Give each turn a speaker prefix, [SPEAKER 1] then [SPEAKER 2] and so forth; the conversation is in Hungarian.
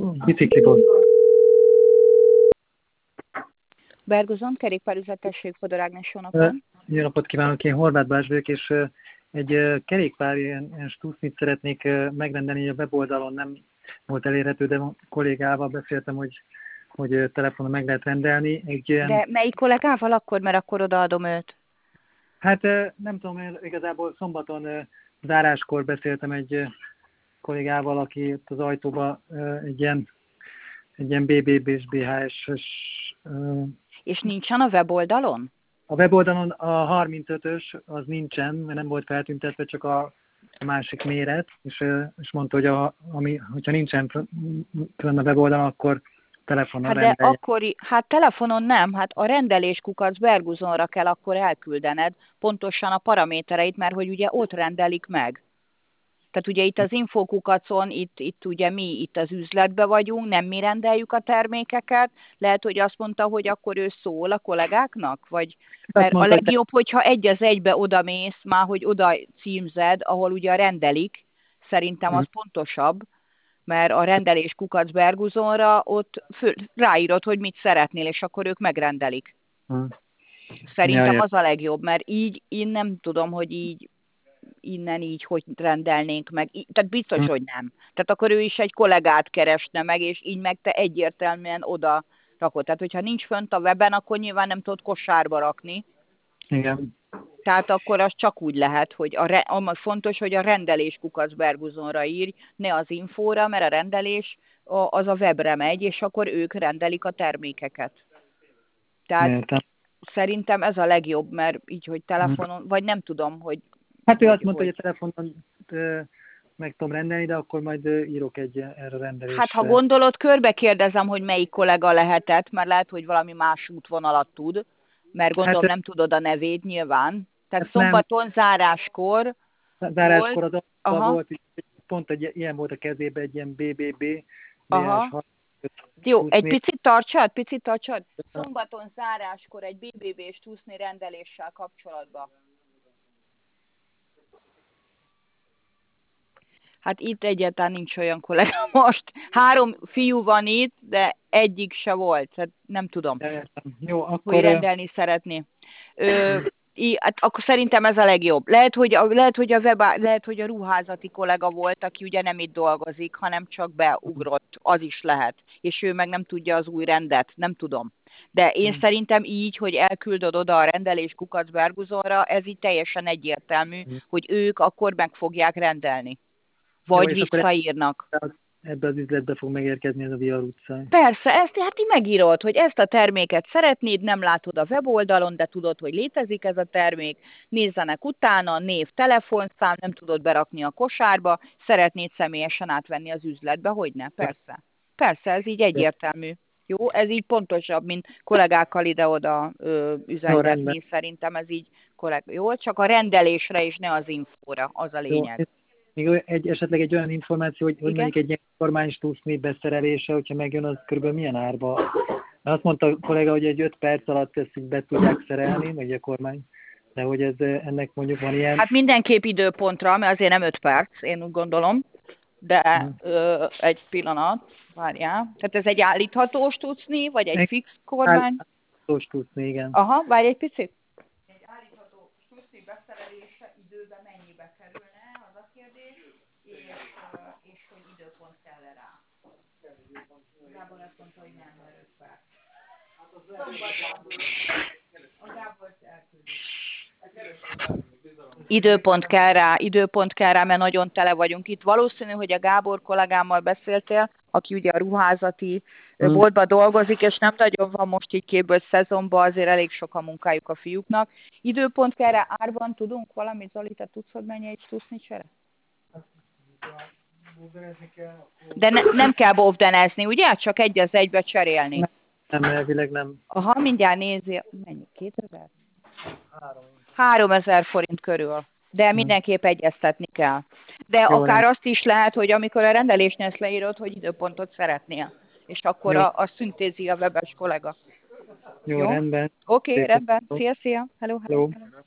[SPEAKER 1] Bicikliból.
[SPEAKER 2] Berguzon, kerékpárüzletesség, Fodor Ágnes, jó napot.
[SPEAKER 1] Jó napot kívánok, én Horváth Balázs vagyok, és egy kerékpár ilyen stusznyit szeretnék megrendelni, a weboldalon nem volt elérhető, de a kollégával beszéltem, hogy telefonon meg lehet rendelni.
[SPEAKER 2] De melyik kollégával akkor, mert akkor odaadom őt?
[SPEAKER 1] Hát nem tudom, igazából szombaton záráskor beszéltem egy kollégával, aki ott az ajtóba egy ilyen BBB-s, BHS-es...
[SPEAKER 2] És nincsen a weboldalon?
[SPEAKER 1] A weboldalon a 35-ös az nincsen, mert nem volt feltüntetve, csak a másik méret, és mondta, hogy hogyha nincsen fönn a weboldalon, akkor telefonon rendelje.
[SPEAKER 2] De akkor, telefonon nem, a rendeléskukac Berguzonra kell akkor elküldened pontosan a paramétereit, mert hogy ugye ott rendelik meg. Tehát ugye itt az infokukacon, itt ugye mi itt az üzletbe vagyunk, nem mi rendeljük a termékeket. Lehet, hogy azt mondta, hogy akkor ő szól a kollégáknak? Mert a legjobb, hogyha egy az egybe odamész, már hogy oda címzed, ahol ugye rendelik, szerintem az pontosabb, mert a rendelés kukac Berguzonra ott ráírod, hogy mit szeretnél, és akkor ők megrendelik. Szerintem az a legjobb, mert így én nem tudom, hogy így innen így, hogy rendelnénk meg. Tehát biztos, hogy nem. Tehát akkor ő is egy kollégát keresne meg, és így meg te egyértelműen oda rakod. Tehát, hogyha nincs fönt a weben, akkor nyilván nem tudod kosárba rakni.
[SPEAKER 1] Igen.
[SPEAKER 2] Tehát akkor az csak úgy lehet, hogy fontos, hogy a rendelés kukac Berguzonra írj, ne az infóra, mert a rendelés az a webre megy, és akkor ők rendelik a termékeket. Tehát szerintem ez a legjobb, mert így, hogy telefonon, vagy nem tudom, hogy...
[SPEAKER 1] Hát ő azt mondta, hogy a telefonon meg tudom rendelni, de akkor majd írok erre a rendelésre.
[SPEAKER 2] Hát ha gondolod, körbe kérdezem, hogy melyik kollega lehetett, mert lehet, hogy valami más útvonalat tud, mert gondolom nem tudod a nevét nyilván. Tehát szombaton záráskor
[SPEAKER 1] az volt, pont ilyen volt a kezében, egy ilyen BBB.
[SPEAKER 2] Jó, egy picit tartsad. Szombaton záráskor egy BBB-s túszni rendeléssel kapcsolatban. Hát itt egyáltalán nincs olyan kollega most. 3 fiú van itt, de egyik se volt. Hát nem tudom,
[SPEAKER 1] jó, akkor...
[SPEAKER 2] hogy rendelni szeretné. Akkor szerintem ez a legjobb. Lehet, hogy a ruházati kollega volt, aki ugye nem itt dolgozik, hanem csak beugrott. Az is lehet. És ő meg nem tudja az új rendet. Nem tudom. De én szerintem így, hogy elküldöd oda a rendelés kukac Berguzonra, ez így teljesen egyértelmű, hogy ők akkor meg fogják rendelni. Vagy visszaírnak.
[SPEAKER 1] Ebbe az üzletbe fog megérkezni ez a Vihar utcán.
[SPEAKER 2] Persze, ezt így megírod, hogy ezt a terméket szeretnéd, nem látod a weboldalon, de tudod, hogy létezik ez a termék, nézzenek utána, név, telefonszám, nem tudod berakni a kosárba, szeretnéd személyesen átvenni az üzletbe, hogy ne? Persze. Persze, ez így egyértelmű. Jó, ez így pontosabb, mint kollégákkal ide-oda üzengetni, szerintem ez így jó, csak a rendelésre és ne az infóra, az a lényeg.
[SPEAKER 1] Még esetleg egy olyan információ, hogy mondjuk egy ilyen kormánystúszni beszerelése, hogyha megjön, az körülbelül milyen árba? Azt mondta a kollega, hogy egy 5 perc alatt ezt így be tudják szerelni, vagy a kormány, de hogy ennek mondjuk van ilyen...
[SPEAKER 2] Hát mindenképp időpontra, mert azért nem 5 perc, én úgy gondolom, de egy pillanat, várjál. Tehát ez egy állíthatós tucni, vagy egy fix kormány?
[SPEAKER 1] Állíthatós tucni, igen.
[SPEAKER 2] Aha, várj egy picit. Egy állítható tucni beszerelése időben mennyibe kerülne, az a kérdés, és hogy időpont kell rá. Gábor azt mondta, hogy nem, mert 5 perc. A Gábor elküldi. Időpont kell rá, mert nagyon tele vagyunk itt. Valószínű, hogy a Gábor kollégámmal beszéltél, aki ugye a ruházati boltban dolgozik, és nem nagyon van most így képből szezonban, azért elég sok a munkájuk a fiúknak. Időpont kell rá, árban tudunk valamit, Zoli, te tudsz, hogy mennyi egy tuszni csere? De nem kell bóvdenezni, ugye? Csak egy az egybe cserélni.
[SPEAKER 1] Nem, elvileg nem.
[SPEAKER 2] Aha, mindjárt nézi. Mennyi? 2000? 3000 forint körül. De mindenképp egyeztetni kell. De jó, akár azt is lehet, hogy amikor a rendelésnél ezt leírod, hogy időpontot szeretnél. És akkor azt szüntézi a webes kollega.
[SPEAKER 1] Jó, rendben.
[SPEAKER 2] Oké, rendben. Szia. Hello.